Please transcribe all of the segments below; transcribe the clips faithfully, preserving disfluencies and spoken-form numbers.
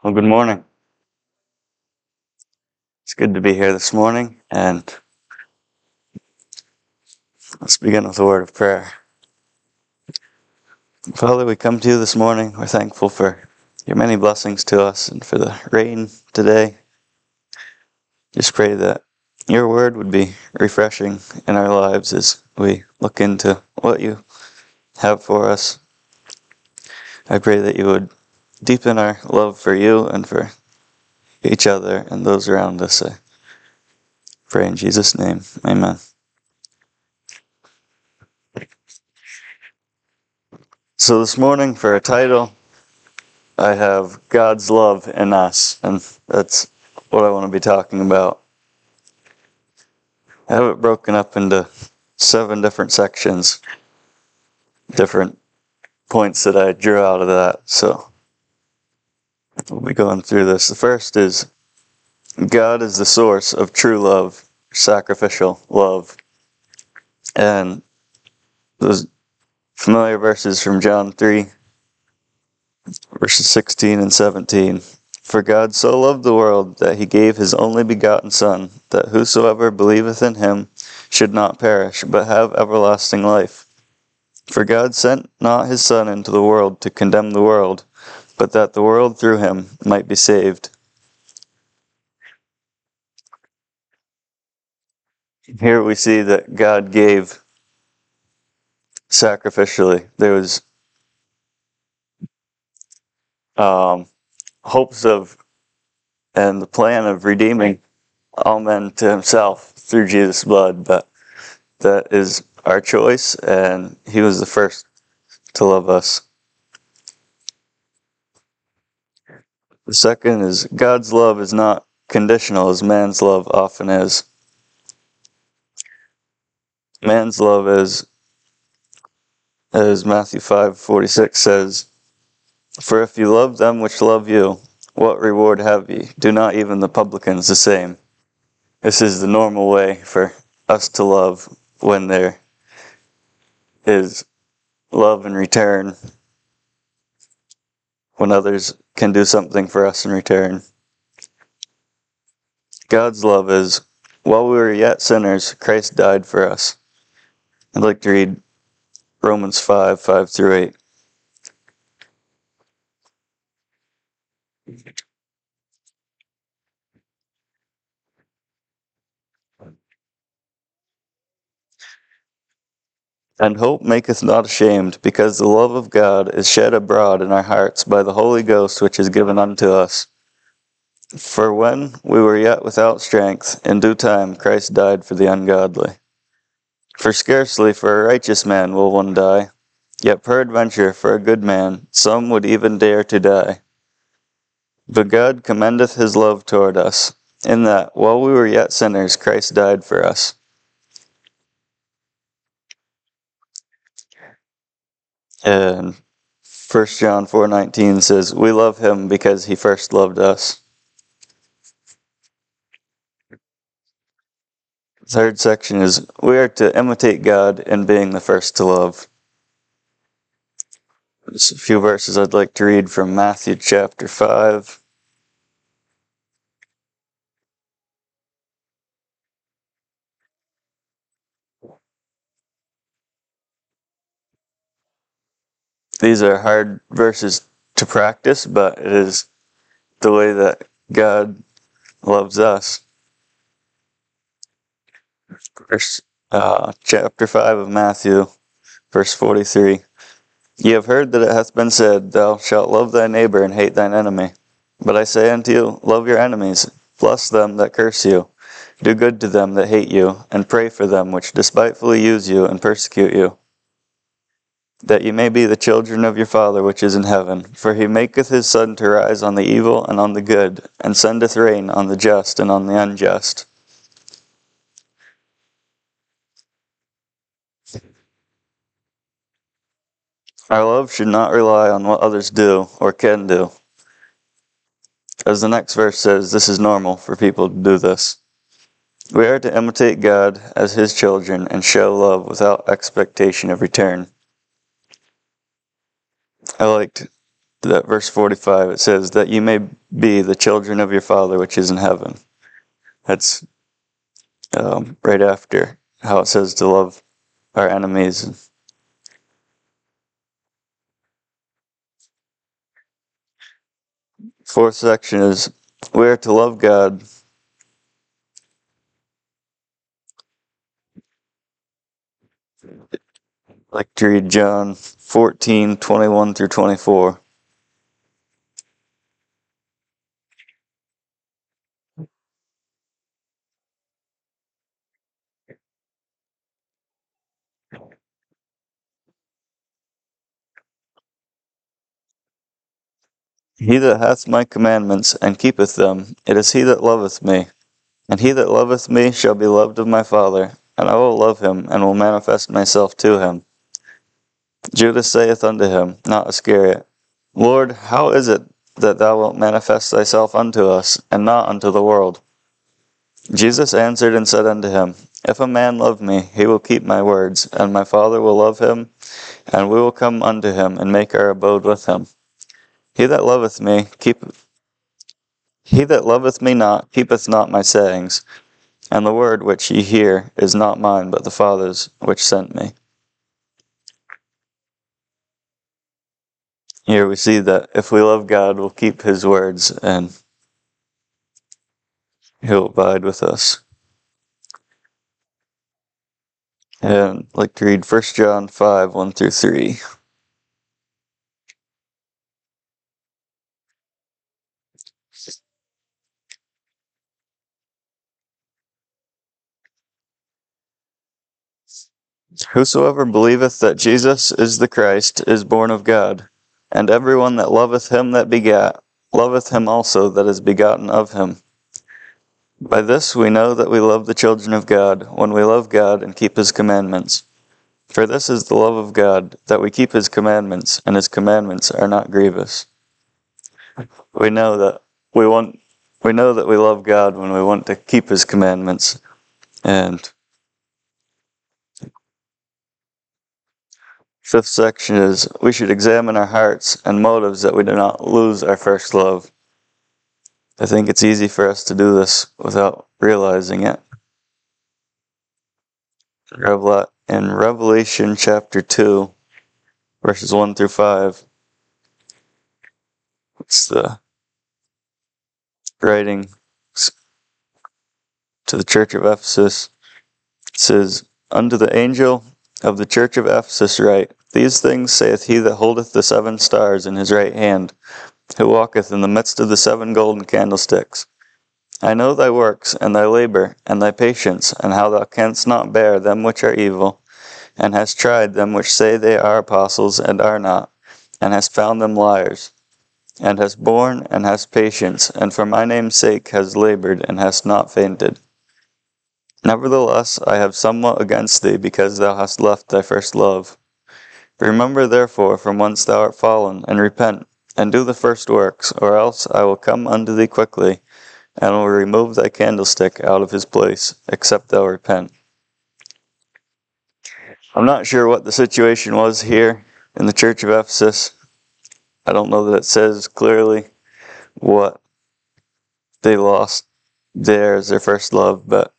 Well, good morning. It's good to be here this morning, and let's begin with a word of prayer. Father, we come to you this morning. We're thankful for your many blessings to us and for the rain today. Just pray that your word would be refreshing in our lives as we look into what you have for us. I pray that you would deepen our love for you and for each other and those around us. I pray in Jesus' name. Amen. So this morning, for a title, I have God's love in us, and that's what I want to be talking about. I have it broken up into seven different sections, different points that I drew out of that, so we'll be going through this. The first is, God is the source of true love, sacrificial love. And those familiar verses from John three, verses sixteen and seventeen. For God so loved the world that he gave his only begotten Son, that whosoever believeth in him should not perish, but have everlasting life. For God sent not his Son into the world to condemn the world, but that the world through him might be saved. Here we see that God gave sacrificially. There was um, hopes of and the plan of redeeming all men to himself through Jesus' blood, but that is our choice, and he was the first to love us. The second is, God's love is not conditional as man's love often is. Man's love is, as Matthew five forty-six says, for if you love them which love you, what reward have ye? Do not even the publicans the same? This is the normal way for us to love, when there is love in return, when others can do something for us in return. God's love is, while we were yet sinners, Christ died for us. I'd like to read Romans five, five through eight. And hope maketh not ashamed, because the love of God is shed abroad in our hearts by the Holy Ghost which is given unto us. For when we were yet without strength, in due time Christ died for the ungodly. For scarcely for a righteous man will one die, yet peradventure for a good man some would even dare to die. But God commendeth his love toward us, in that, while we were yet sinners, Christ died for us. And First John four nineteen says, we love him because he first loved us. The third section is, we are to imitate God in being the first to love. There's a few verses I'd like to read from Matthew chapter five. These are hard verses to practice, but it is the way that God loves us. Verse, uh, chapter five of Matthew, verse forty-three. Ye have heard that it hath been said, Thou shalt love thy neighbor and hate thine enemy. But I say unto you, love your enemies, bless them that curse you, do good to them that hate you, and pray for them which despitefully use you and persecute you, that ye may be the children of your Father which is in heaven. For he maketh his sun to rise on the evil and on the good, and sendeth rain on the just and on the unjust. Our love should not rely on what others do or can do. As the next verse says, this is normal for people to do this. We are to imitate God as his children and show love without expectation of return. I liked that verse forty-five, it says that you may be the children of your Father which is in heaven. That's um, right after how it says to love our enemies. Fourth section is we are to love God like to read John fourteen, twenty-one through twenty-four. He that hath my commandments and keepeth them, it is he that loveth me. And he that loveth me shall be loved of my Father, and I will love him, and will manifest myself to him. Judas saith unto him, not Iscariot, Lord, how is it that thou wilt manifest thyself unto us, and not unto the world? Jesus answered and said unto him, If a man love me, he will keep my words, and my Father will love him, and we will come unto him, and make our abode with him. He that loveth me, keep, he that loveth me not, keepeth not my sayings, and the word which ye hear is not mine, but the Father's which sent me. Here we see that if we love God, we'll keep his words, and he'll abide with us. And I'd like to read First John five, one through three. Whosoever believeth that Jesus is the Christ is born of God, and every one that loveth him that begat, loveth him also that is begotten of him. By this we know that we love the children of God, when we love God and keep his commandments. For this is the love of God, that we keep his commandments, and his commandments are not grievous. We know that we want we know that we love God when we want to keep his commandments. And fifth section is we should examine our hearts and motives that we do not lose our first love. I think it's easy for us to do this without realizing it. In Revelation chapter two, verses one through five, it's the writing to the church of Ephesus. It says, Unto the angel of the church of Ephesus write, These things saith he that holdeth the seven stars in his right hand, who walketh in the midst of the seven golden candlesticks. I know thy works, and thy labor, and thy patience, and how thou canst not bear them which are evil, and hast tried them which say they are apostles, and are not, and hast found them liars, and hast borne, and hast patience, and for my name's sake hast labored, and hast not fainted. Nevertheless, I have somewhat against thee, because thou hast left thy first love. Remember therefore from whence thou art fallen, and repent, and do the first works, or else I will come unto thee quickly, and will remove thy candlestick out of his place, except thou repent. I'm not sure what the situation was here in the church of Ephesus. I don't know that it says clearly what they lost there as their first love, but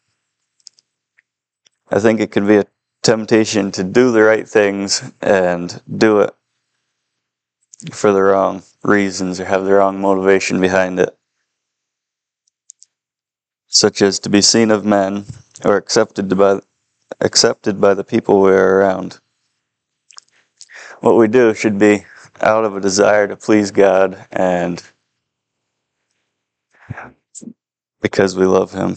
I think it could be a temptation to do the right things and do it for the wrong reasons or have the wrong motivation behind it, such as to be seen of men or accepted by accepted by the people we are around. What we do should be out of a desire to please God and because we love him.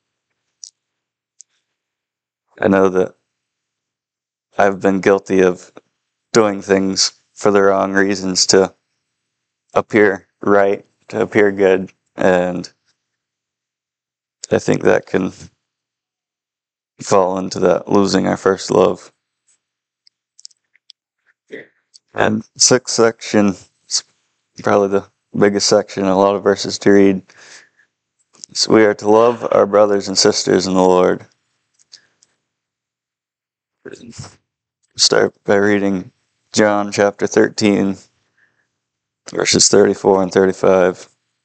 I know that I've been guilty of doing things for the wrong reasons to appear right, to appear good, and I think that can fall into that losing our first love. And sixth section is probably the biggest section, a lot of verses to read. So we are to love our brothers and sisters in the Lord. Start by reading John chapter thirteen, verses thirty-four and thirty-five.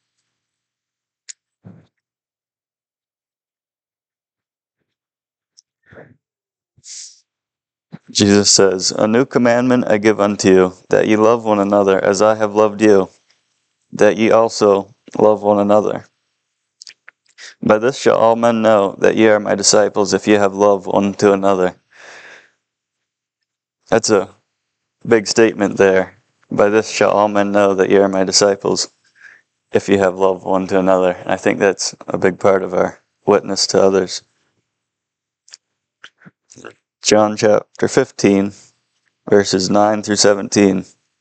Jesus says, "A new commandment I give unto you, that ye love one another as I have loved you, that ye also love one another. By this shall all men know that ye are my disciples, if ye have love one to another." That's a big statement there. By this shall all men know that ye are my disciples, if you have love one to another. And I think that's a big part of our witness to others. John chapter fifteen, verses nine through seventeen.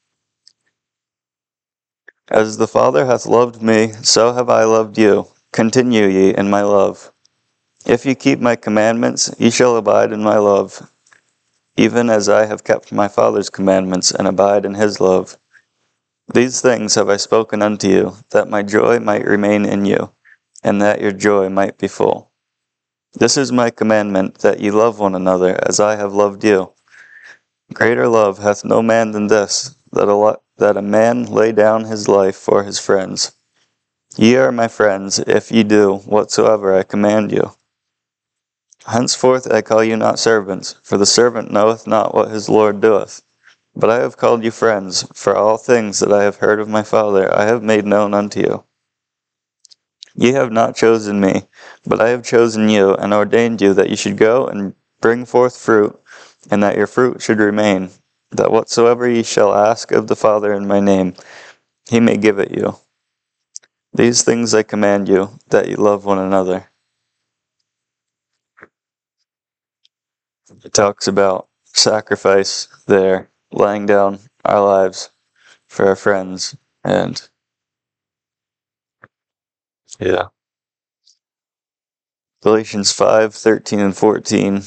"As the Father hath loved me, so have I loved you. Continue ye in my love. If ye keep my commandments, ye shall abide in my love, even as I have kept my Father's commandments, and abide in his love. These things have I spoken unto you, that my joy might remain in you, and that your joy might be full. This is my commandment, that ye love one another, as I have loved you. Greater love hath no man than this, that a, that a man lay down his life for his friends. Ye are my friends, if ye do whatsoever I command you. Henceforth I call you not servants, for the servant knoweth not what his Lord doeth. But I have called you friends, for all things that I have heard of my Father I have made known unto you. Ye have not chosen me, but I have chosen you, and ordained you that ye should go and bring forth fruit, and that your fruit should remain, that whatsoever ye shall ask of the Father in my name, he may give it you. These things I command you, that ye love one another." It talks about sacrifice there, laying down our lives for our friends, and yeah. Galatians five, thirteen and fourteen.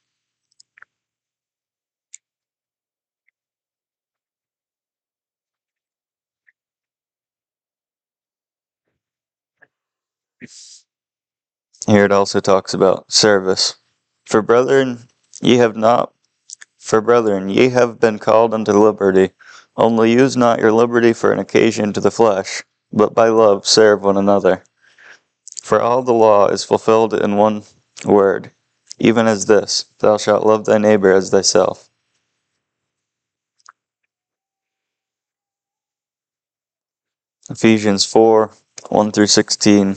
Here it also talks about service. For brethren, ye have not, for brethren, ye have been called unto liberty. Only use not your liberty for an occasion to the flesh, but by love serve one another. For all the law is fulfilled in one word, even as this, thou shalt love thy neighbor as thyself. Ephesians four, one through sixteen.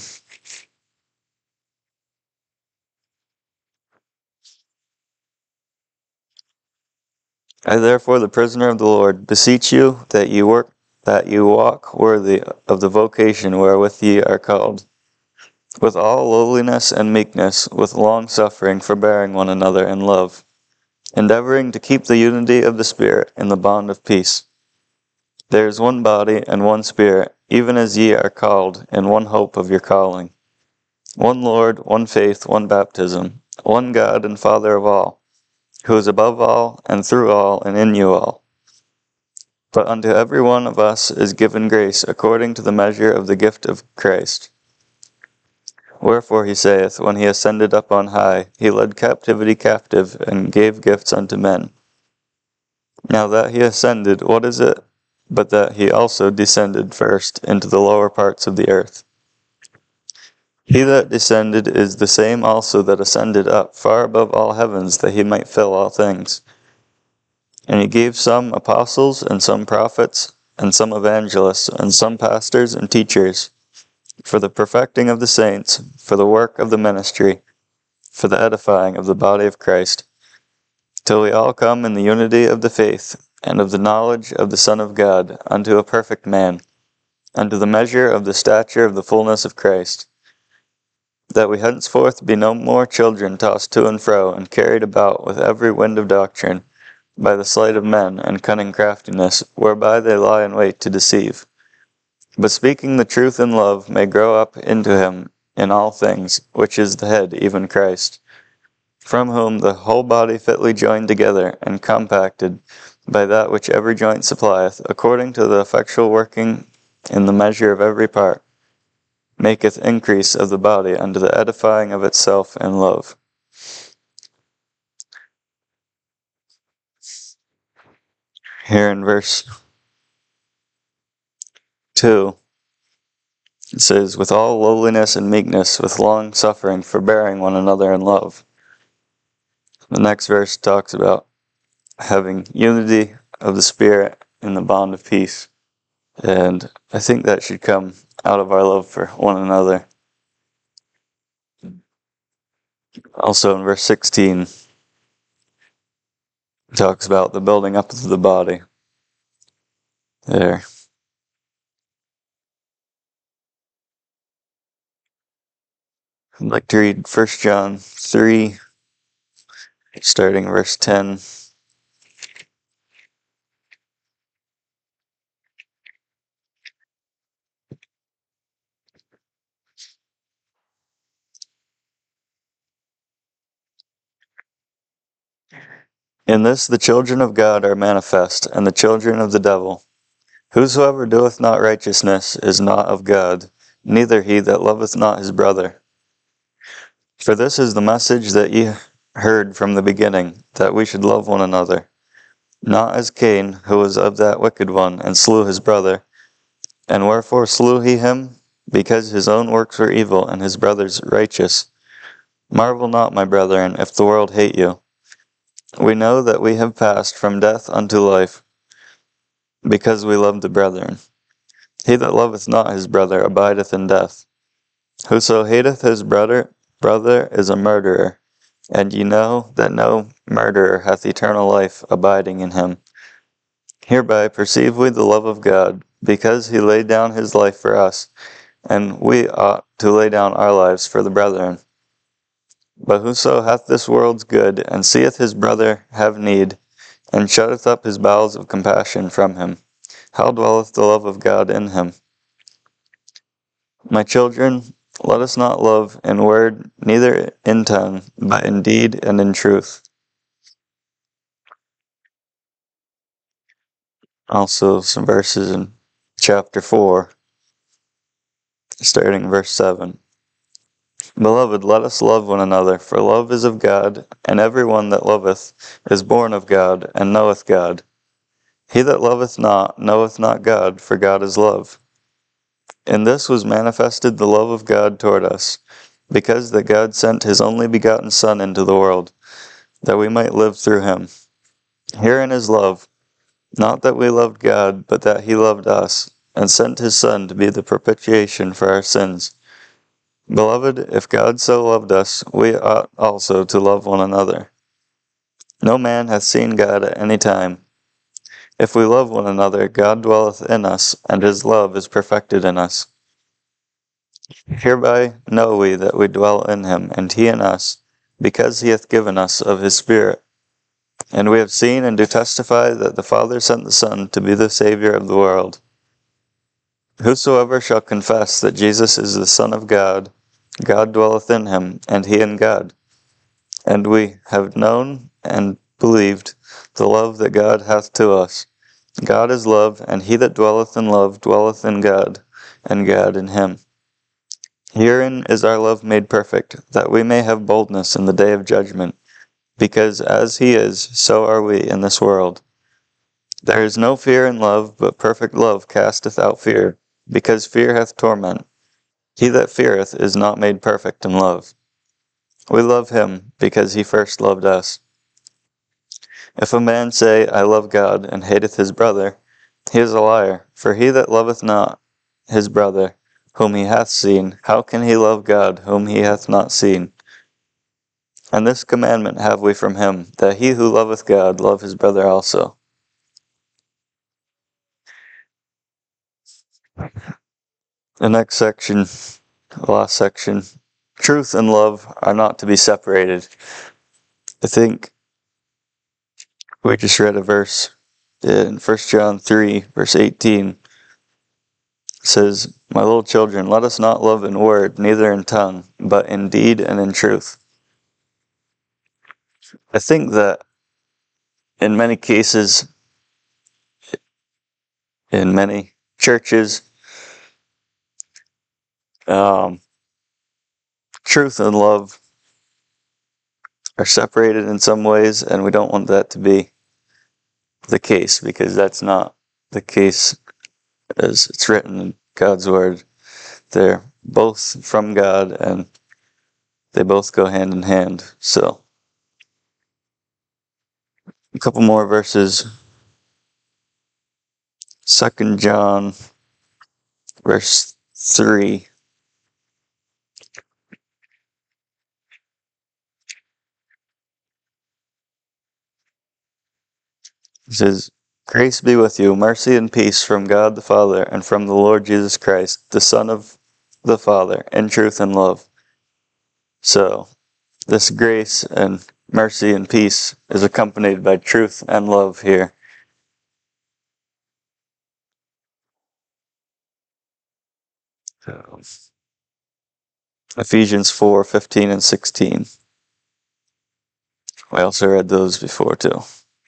"I therefore, the prisoner of the Lord, beseech you that ye work that ye walk worthy of the vocation wherewith ye are called, with all lowliness and meekness, with long suffering, forbearing one another in love, endeavoring to keep the unity of the Spirit in the bond of peace. There is one body and one Spirit, even as ye are called in one hope of your calling. One Lord, one faith, one baptism, one God and Father of all, who is above all, and through all, and in you all. But unto every one of us is given grace according to the measure of the gift of Christ. Wherefore he saith, when he ascended up on high, he led captivity captive, and gave gifts unto men. Now that he ascended, what is it but that he also descended first into the lower parts of the earth? He that descended is the same also that ascended up far above all heavens, that he might fill all things. And he gave some apostles, and some prophets, and some evangelists, and some pastors and teachers, for the perfecting of the saints, for the work of the ministry, for the edifying of the body of Christ, till we all come in the unity of the faith, and of the knowledge of the Son of God, unto a perfect man, unto the measure of the stature of the fullness of Christ, that we henceforth be no more children tossed to and fro, and carried about with every wind of doctrine, by the sleight of men and cunning craftiness, whereby they lie in wait to deceive. But speaking the truth in love may grow up into him in all things, which is the head, even Christ, from whom the whole body fitly joined together and compacted by that which every joint supplieth, according to the effectual working in the measure of every part, maketh increase of the body unto the edifying of itself in love." Here in verse two, it says, with all lowliness and meekness, with long suffering, forbearing one another in love. The next verse talks about having unity of the Spirit in the bond of peace. And I think that should come out of our love for one another. Also in verse sixteen, it talks about the building up of the body. There. I'd like to read First John three, starting verse ten. In this the children of God are manifest, and the children of the devil. Whosoever doeth not righteousness is not of God, neither he that loveth not his brother. For this is the message that ye heard from the beginning, that we should love one another. Not as Cain, who was of that wicked one, and slew his brother. And wherefore slew he him? Because his own works were evil, and his brother's righteous. Marvel not, my brethren, if the world hate you. We know that we have passed from death unto life, because we love the brethren. He that loveth not his brother abideth in death. Whoso hateth his brother, brother is a murderer, and ye know that no murderer hath eternal life abiding in him. Hereby perceive we the love of God, because he laid down his life for us, and we ought to lay down our lives for the brethren. But whoso hath this world's good, and seeth his brother have need, and shutteth up his bowels of compassion from him, how dwelleth the love of God in him? My children, let us not love in word, neither in tongue, but in deed and in truth. Also some verses in chapter four, starting verse seven. Beloved, let us love one another, for love is of God, and every one that loveth is born of God, and knoweth God. He that loveth not knoweth not God, for God is love. In this was manifested the love of God toward us, because that God sent his only begotten Son into the world, that we might live through him. Herein is love, not that we loved God, but that he loved us, and sent his Son to be the propitiation for our sins. Beloved, if God so loved us, we ought also to love one another. No man hath seen God at any time. If we love one another, God dwelleth in us, and his love is perfected in us. Hereby know we that we dwell in him, and he in us, because he hath given us of his Spirit. And we have seen and do testify that the Father sent the Son to be the Saviour of the world. Whosoever shall confess that Jesus is the Son of God, God dwelleth in him, and he in God. And we have known and believed the love that God hath to us. God is love, and he that dwelleth in love dwelleth in God, and God in him. Herein is our love made perfect, that we may have boldness in the day of judgment, because as he is, so are we in this world. There is no fear in love, but perfect love casteth out fear, because fear hath torment. He that feareth is not made perfect in love. We love him, because he first loved us. If a man say, I love God, and hateth his brother, he is a liar. For he that loveth not his brother, whom he hath seen, how can he love God, whom he hath not seen? And this commandment have we from him, that he who loveth God love his brother also. The next section, the last section, truth and love are not to be separated. I think we just read a verse in First John three, verse eighteen. It says, my little children, let us not love in word, neither in tongue, but in deed and in truth. I think that in many cases, in many churches, um, truth and love are separated in some ways, and we don't want that to be the case, because that's not the case as it's written in God's Word. They're both from God, and they both go hand in hand. So, a couple more verses. Second John, verse three. It says, "Grace be with you, mercy and peace from God the Father and from the Lord Jesus Christ, the Son of the Father, in truth and love." So, this grace and mercy and peace is accompanied by truth and love here. So, Ephesians four, fifteen and sixteen. We also read those before too.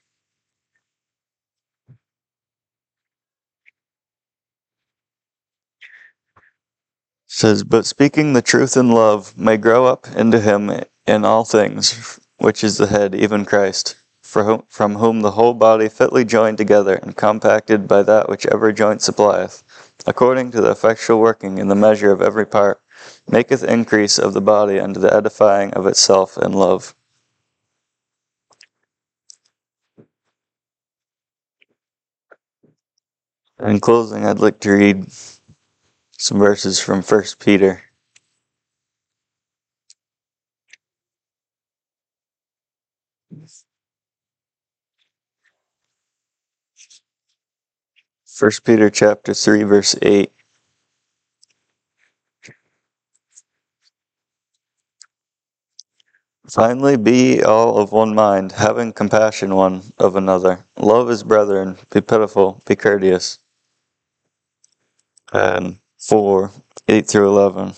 It says, "But speaking the truth in love may grow up into him in all things, which is the head, even Christ, for whom, from whom the whole body fitly joined together and compacted by that which every joint supplieth, according to the effectual working in the measure of every part, maketh increase of the body unto the edifying of itself in love." In closing, I'd like to read some verses from First Peter. First Peter chapter three, verse eight. "Finally, be ye all of one mind, having compassion one of another. Love as brethren, be pitiful, be courteous." And four, eight through eleven.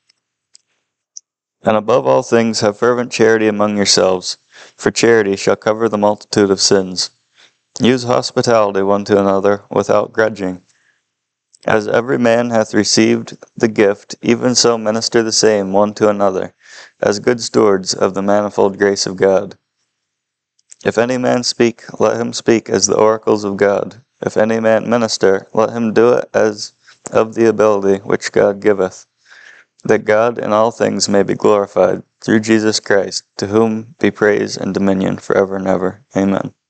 "And above all things have fervent charity among yourselves, for charity shall cover the multitude of sins. Use hospitality one to another without grudging. As every man hath received the gift, even so minister the same one to another, as good stewards of the manifold grace of God. If any man speak, let him speak as the oracles of God. If any man minister, let him do it as of the ability which God giveth, that God in all things may be glorified, through Jesus Christ, to whom be praise and dominion forever and ever. Amen."